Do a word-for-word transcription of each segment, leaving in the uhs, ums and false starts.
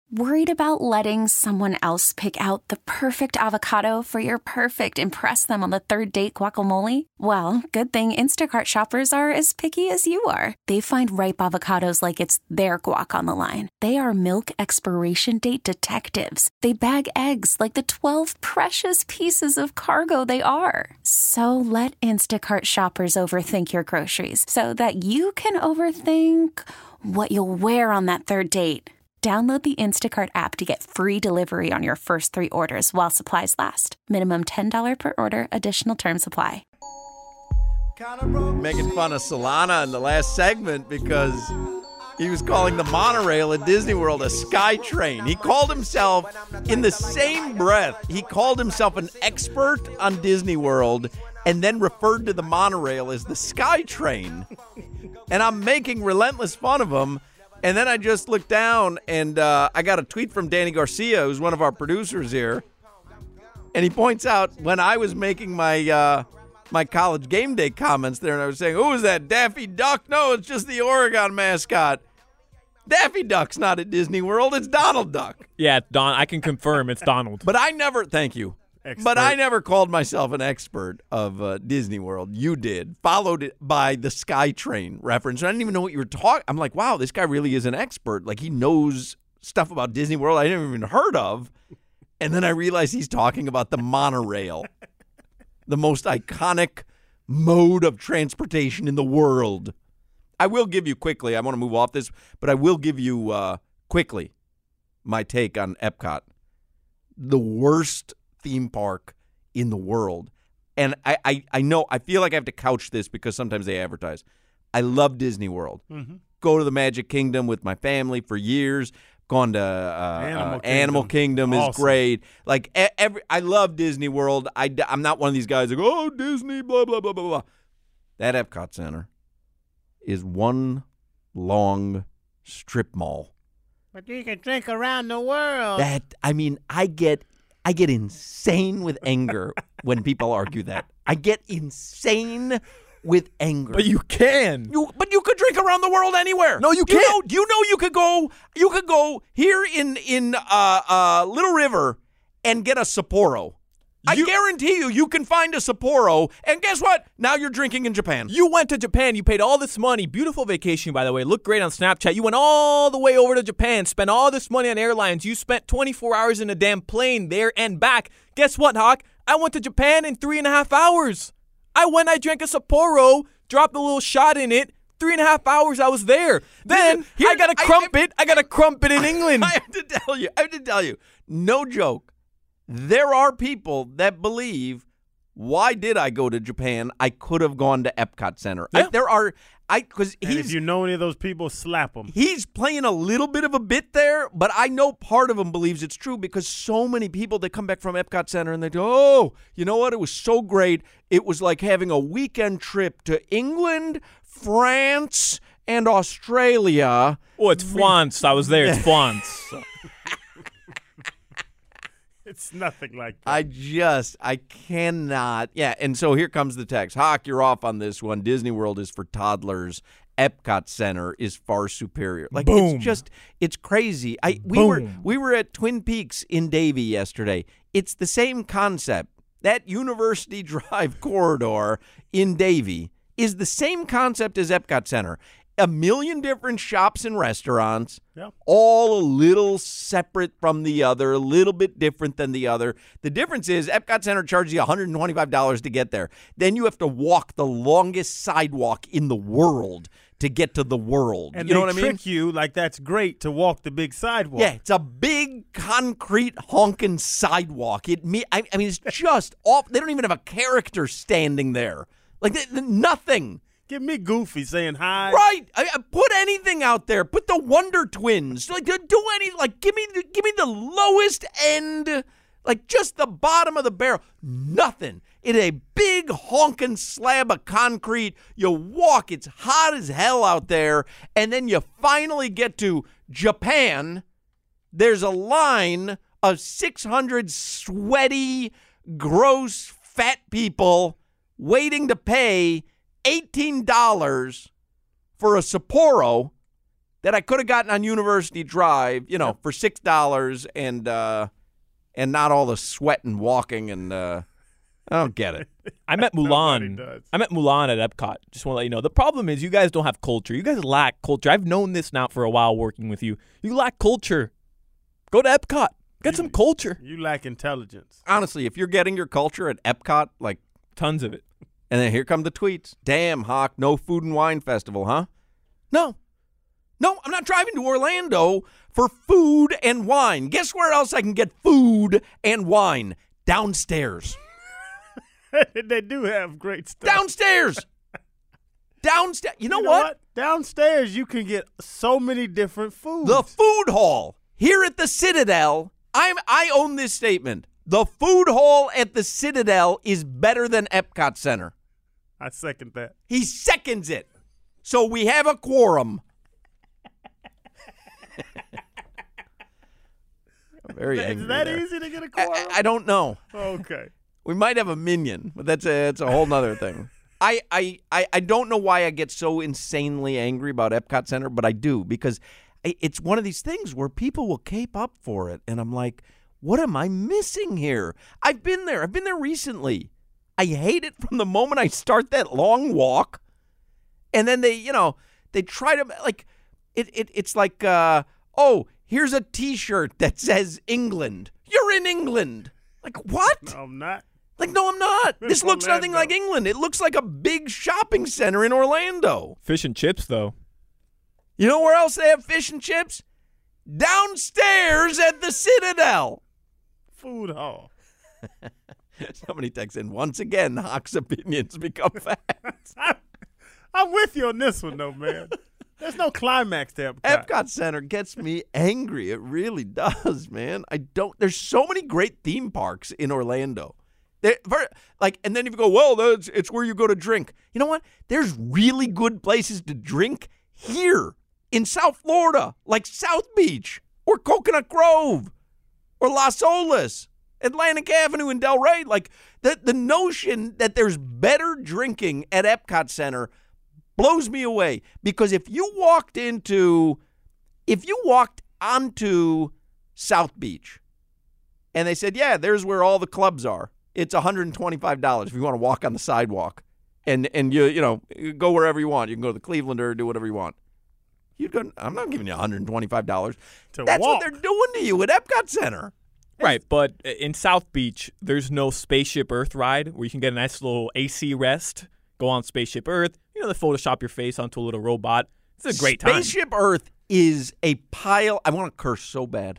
Worried about letting someone else pick out the perfect avocado for your perfect impress them on the third date guacamole? Well, good thing Instacart shoppers are as picky as you are. They find ripe avocados like it's their guac on the line. They are milk expiration date detectives. They bag eggs like the twelve precious pieces of cargo they are. So let Instacart shoppers overthink your groceries so that you can overthink what you'll wear on that third date. Download the Instacart app to get free delivery on your first three orders while supplies last. Minimum ten dollars per order. Additional terms apply. Making fun of Solana in the last segment because he was calling the monorail at Disney World a sky train. He called himself, in the same breath, he called himself an expert on Disney World and then referred to the monorail as the sky train. And I'm making relentless fun of him. And then I just looked down, and uh, I got a tweet from Danny Garcia, who's one of our producers here. And he points out when I was making my uh, my college game day comments there, and I was saying, who is that, Daffy Duck? No, it's just the Oregon mascot. Daffy Duck's not at Disney World. It's Donald Duck. Yeah, it's Don. I can confirm it's Donald. But I never, thank you. Expert. But I never called myself an expert of uh, Disney World. You did. Followed it by the SkyTrain reference. I didn't even know what you were talking. I'm like, wow, this guy really is an expert. Like, he knows stuff about Disney World I never even heard of. And then I realized he's talking about the monorail, the most iconic mode of transportation in the world. I will give you quickly, I want to move off this, but I will give you uh, quickly my take on Epcot. The worst theme park in the world. And I, I, I know, I feel like I have to couch this because sometimes they advertise. I love Disney World. Mm-hmm. Go to the Magic Kingdom with my family for years. Gone to uh, Animal, uh, Kingdom. Animal Kingdom is Awesome. great. Like, every, I love Disney World. I, I'm not one of these guys like, oh, Disney, blah, blah, blah, blah, blah. That Epcot Center is one long strip mall. But you can drink around the world. That, I mean, I get I get insane with anger when people argue that. I get insane with anger. But you can. You, but you could drink around the world anywhere. No, you You can't. know, you know you could go you could go here in in uh, uh, Little River and get a Sapporo. I You- guarantee you, you can find a Sapporo, and guess what? Now you're drinking in Japan. You went to Japan. You paid all this money. Beautiful vacation, by the way. Looked great on Snapchat. You went all the way over to Japan, spent all this money on airlines. You spent twenty-four hours in a damn plane there and back. Guess what, Hawk? I went to Japan in three and a half hours. I went, I drank a Sapporo, dropped a little shot in it. Three and a half hours I was there. Then Here- I got a I- crumpet. I, I got a crumpet in England. I have to tell you, I have to tell you, no joke. There are people that believe, why did I go to Japan? I could have gone to Epcot Center. I, Yeah. there are, I because And if he's you know any of those people, slap them. he's playing a little bit of a bit there, but I know part of him believes it's true because so many people that come back from Epcot Center and they go, oh, you know what? It was so great. It was like having a weekend trip to England, France, and Australia. Oh, it's France. I was there. It's France. It's nothing like that. I just, I cannot. Yeah, and so here comes the text. Hawk, you're off on this one. Disney World is for toddlers. Epcot Center is far superior. Like, Boom. it's just, it's crazy. I we were Boom. we were at Twin Peaks in Davie yesterday. It's the same concept. That University Drive corridor in Davie is the same concept as Epcot Center. A million different shops and restaurants, Yeah. all a little separate from the other, a little bit different than the other. The difference is Epcot Center charges you one hundred twenty-five dollars to get there. Then you have to walk the longest sidewalk in the world to get to the world. And you know they what I mean? trick you like that's great to walk the big sidewalk. Yeah, it's a big concrete honking sidewalk. It me, I, I mean, it's just off. They don't even have a character standing there. Like they, they- nothing. Give me Goofy saying hi. Right. I, I put anything out there. Put the Wonder Twins. Like do do any. Like give me the, give me the lowest end. Like just the bottom of the barrel. Nothing. It's a big honking slab of concrete. You walk. It's hot as hell out there, and then you finally get to Japan. There's a line of six hundred sweaty, gross, fat people waiting to pay eighteen dollars for a Sapporo, that I could have gotten on University Drive, you know, yep. for six dollars and uh, and not all the sweat and walking and uh, I don't get it. I met Mulan. I met Mulan at Epcot. Just want to let you know. The problem is you guys don't have culture. You guys lack culture. I've known this now for a while working with you. You lack culture. Go to Epcot. Get you, some culture. You lack intelligence. Honestly, if you're getting your culture at Epcot, like tons of it. And then here come the tweets. Damn, Hawk, no food and wine festival, huh? No. No, I'm not driving to Orlando for food and wine. Guess where else I can get food and wine? Downstairs. They do have great stuff. Downstairs. Downstairs. You know, you know what? what? Downstairs, you can get so many different foods. The food hall here at the Citadel. I'm, I own this statement. The food hall at the Citadel is better than Epcot Center. I second that. He seconds it. So we have a quorum. I'm very angry. Is that there. easy to get a quorum? I, I don't know. Okay. We might have a minion, but that's a that's a whole nother thing. I, I, I, I don't know why I get so insanely angry about Epcot Center, but I do because it's one of these things where people will cape up for it, and I'm like, what am I missing here? I've been there. I've been there recently. I hate it from the moment I start that long walk, and then they, you know, they try to like it. it it's like, uh, oh, here's a T-shirt that says England. You're in England. Like what? No, I'm not. Like, no, I'm not. This looks nothing like England. It looks like a big shopping center in Orlando. Fish and chips, though. You know where else they have fish and chips? Downstairs at the Citadel. Food hall. Somebody texts in, once again, Hawk's opinions become facts. I'm with you on this one, though, man. There's no climax to Epcot. Epcot Center gets me angry. It really does, man. I don't. There's so many great theme parks in Orlando. They're, like, and then if you go, well, that's, it's where you go to drink. You know what? There's really good places to drink here in South Florida, like South Beach or Coconut Grove or Las Olas, Atlantic Avenue in Delray. Like, the, the notion that there's better drinking at Epcot Center blows me away. Because if you walked into, if you walked onto South Beach and they said, yeah, there's where all the clubs are. It's one hundred twenty-five dollars if you want to walk on the sidewalk and and you you know go wherever you want. You can go to the Cleveland or do whatever you want. You'd go, I'm not giving you one hundred twenty-five dollars. To That's walk. what they're doing to you at Epcot Center. Right, but in South Beach, there's no Spaceship Earth ride where you can get a nice little A C rest, go on Spaceship Earth. You know, they Photoshop your face onto a little robot. It's a great time. Spaceship Earth is a pile. I want to curse so bad.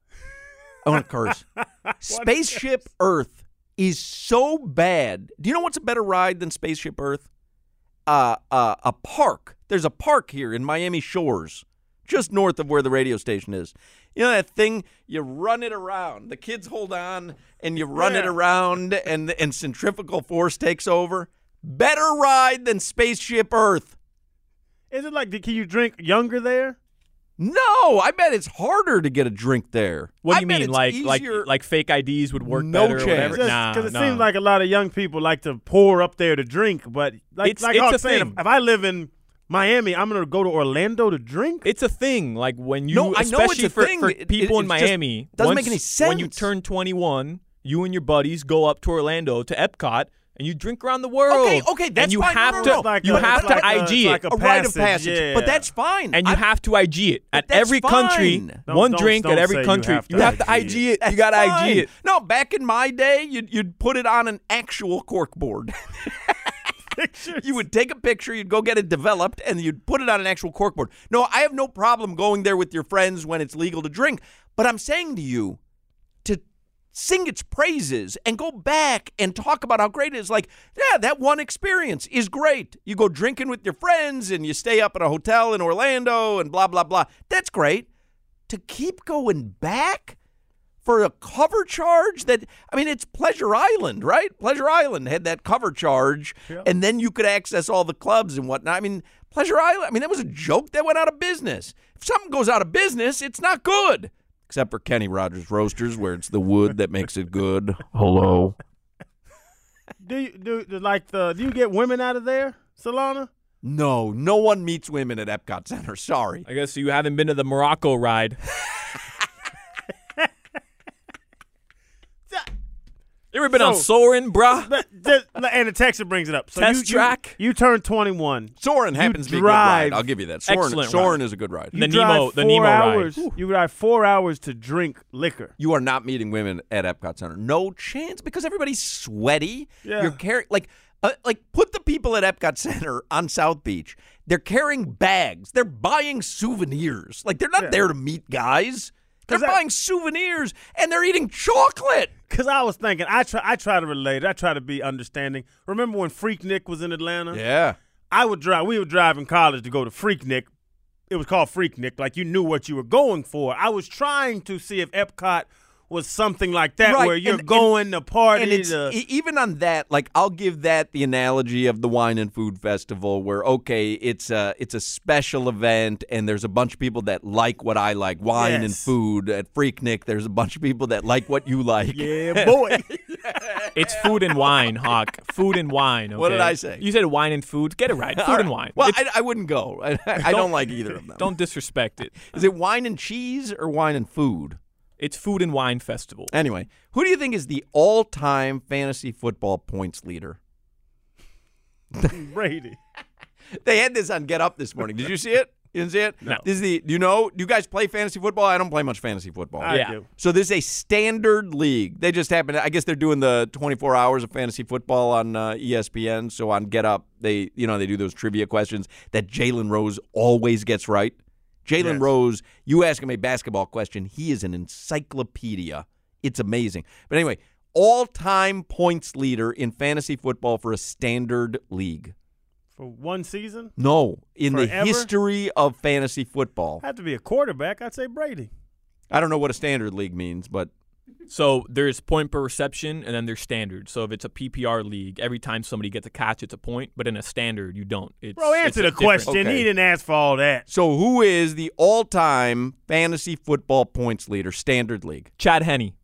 I want to curse. Spaceship Earth is so bad. Do you know what's a better ride than Spaceship Earth? Uh, uh, a park. There's a park here in Miami Shores, just north of where the radio station is. You know that thing? You run it around. The kids hold on, and you run yeah. it around, and, and centrifugal force takes over. Better ride than Spaceship Earth. Is it like, can you drink younger there? No, I bet it's harder to get a drink there. What do I you bet mean? it's Like, like, easier- like fake I Ds would work No better or chance. whatever? Because Nah, it nah. seems like a lot of young people like to pour up there to drink. But like, It's- like it's Hawk a saying, thing. if, if I live in Miami, I'm going to go to Orlando to drink? It's a thing. Like when you, No, I know especially it's a for, thing. for It- people it- in it's just- Miami, doesn't once- make any When you sense. turn twenty-one, you and your buddies go up to Orlando to Epcot. And you drink around the world. Okay, okay, that's and you fine. No, have no, to, no. Like you a- have it's to like a- I G it's it, like a rite of passage, passage. yeah. But that's fine. and you I- have to I G it at that's every country. fine. Don't- One don't- drink don't at every say you country. have to You have to I I G G it. it. That's You got to I fine. G it. No, back in my day, you'd, you'd put it on an actual cork board. You would take a picture, you'd go get it developed, and you'd put it on an actual cork board. No, I have no problem going there with your friends when it's legal to drink. But I'm saying to you, to sing its praises and go back and talk about how great it is. Like, yeah, that one experience is great. You go drinking with your friends and you stay up at a hotel in Orlando and blah, blah, blah. That's great. To keep going back for a cover charge that, I mean, it's Pleasure Island, right? Pleasure Island had that cover charge, Yeah. and then you could access all the clubs and whatnot. I mean, Pleasure Island, I mean, that was a joke that went out of business. If something goes out of business, it's not good. Except for Kenny Rogers Roasters, where it's the wood that makes it good. Hello. Do you do do like the? Do you get women out of there, Solana? No, no one meets women at Epcot Center. Sorry. I guess you haven't been to the Morocco ride. You ever been So- on Soarin', bruh? But the- and the text brings it up. So Test you, track? You, you turn twenty-one. Soarin' You happens to be a good drive- ride. I'll give you that. Soarin', Excellent Soarin' ride. is a good ride. The You Nemo- drive the four Nemo ride. hours. You drive four hours to drink liquor. You are not meeting women at Epcot Center. No chance because everybody's sweaty. Yeah. You're carrying like uh, like put the people at Epcot Center on South Beach. They're carrying bags. They're buying souvenirs. Like they're not Yeah. there to meet guys. They're 'Cause that- buying souvenirs and they're eating chocolate. Because I was thinking, I try, I try to relate. I try to be understanding. Remember when Freaknik was in Atlanta? Yeah. I would drive. We would drive in college to go to Freaknik. It was called Freaknik. Like you knew what you were going for. I was trying to see if Epcot was something like that, Right, where you're and- going to party. And it's to, e- even on that, like I'll give that the analogy of the Wine and Food Festival, where okay, it's a it's a special event, and there's a bunch of people that like what I like, wine and Yes. food. At Freaknik, there's a bunch of people that like what you like. yeah, boy. It's food and wine, Hawk. Food and wine. Okay? What did I say? You said wine and food. Get it right. Food All and right. wine. Well, It's- I, I wouldn't go. I, I don't like either of them. Don't disrespect it. Is it wine and cheese or wine and food? It's food and wine festival. Anyway, who do you think is the all-time fantasy football points leader? Brady. They had this on Get Up this morning. Did you see it? You didn't see it? No. This is the. Do you know? Do you guys play fantasy football? I don't play much fantasy football. I Yeah. do. So this is a standard league. They just happen. to- I guess they're doing the twenty-four hours of fantasy football on uh, E S P N. So on Get Up, they you know they do those trivia questions that Jalen Rose always gets right. Jalen Yes. Rose, you ask him a basketball question, he is an encyclopedia. It's amazing. But anyway, all-time points leader in fantasy football for a standard league. For one season, No, in the Forever? history of fantasy football. have to be a quarterback. I'd say Brady. I don't know what a standard league means, but So there's point per reception, and then there's standard. So if it's a P P R league, every time somebody gets a catch, it's a point. But in a standard, you don't. It's, Bro, it's answer a the different- question. Okay. He didn't ask for all that. so who is the all-time fantasy football points leader, standard league? Chad Henne.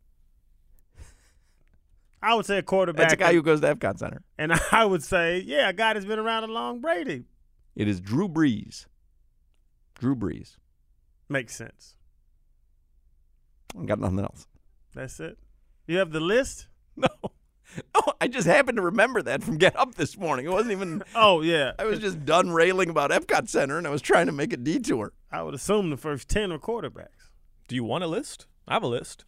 I would say a quarterback. That's a guy who goes to Epcot Center. And I would say, yeah, a guy that's been around a long Brady. It is Drew Brees. Drew Brees. Makes sense. I got nothing else. That's it. You have the list? No. Oh, I just happened to remember that from Get Up this morning. It wasn't even. Oh, yeah. I was just done railing about Epcot Center, and I was trying to make a detour. I would assume the first ten are quarterbacks. Do you want a list? I have a list.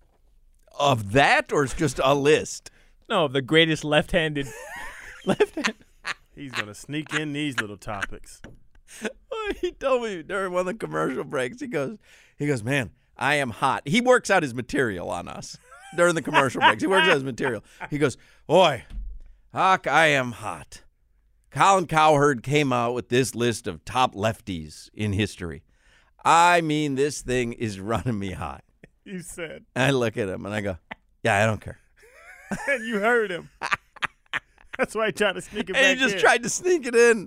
Of that, or it's just a list? No, the greatest left-handed. left-handed. He's going to sneak in these little topics. He told me during one of the commercial breaks, he goes, he goes, man, I am hot. He works out his material on us during the commercial breaks. He works out his material. He goes, boy, Hawk, I am hot. Colin Cowherd came out with this list of top lefties in history. I mean, this thing is running me hot. You said. And I look at him and I go, yeah, I don't care. And you heard him. That's why he tried to sneak it back And he just in. tried to sneak it in.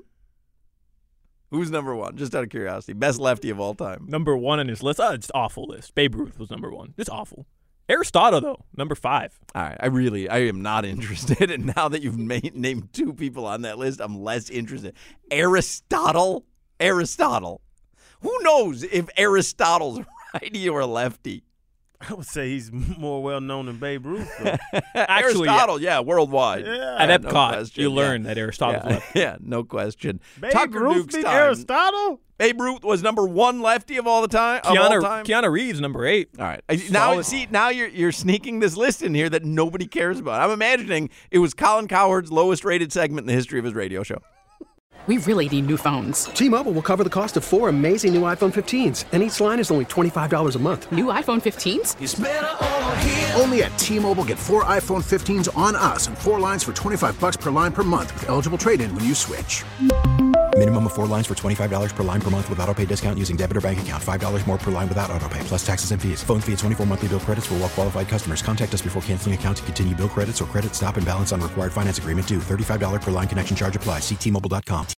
Who's number one? Just out of curiosity. Best lefty of all time. Number one on his list. Oh, it's awful list. Babe Ruth was number one. It's awful. Aristotle, though, number five. All right, I really, I am not interested. And now that you've made, named two people on that list, I'm less interested. Aristotle? Aristotle. Who knows if Aristotle's a righty or a lefty? I would say he's more well known than Babe Ruth. though. Actually, Aristotle, yeah, worldwide. Yeah. At no Epcot, question, you yeah. learn that Aristotle's Yeah, left. yeah, no question. Babe Tucker Ruth Duke's beat time. Aristotle? Babe Ruth was number one lefty of all the time. Of all Keanu, time. Keanu Reeves, number eight. All right. I- Now, Solid. see, now you're you're sneaking this list in here that nobody cares about. I'm imagining it was Colin Cowherd's lowest rated segment in the history of his radio show. We really need new phones. T-Mobile will cover the cost of four amazing new iPhone fifteens, and each line is only twenty-five dollars a month. New iPhone fifteens? Only at T-Mobile, get four iPhone fifteens on us and four lines for twenty-five bucks per line per month with eligible trade-in when you switch. Minimum of four lines for twenty-five dollars per line per month with autopay discount using debit or bank account. five dollars more per line without autopay, plus taxes and fees. Phone fee at twenty-four monthly bill credits for well-qualified customers. Contact us before canceling account to continue bill credits or credit stop and balance on required finance agreement due. thirty-five dollars per line connection charge applies. See T Mobile dot com.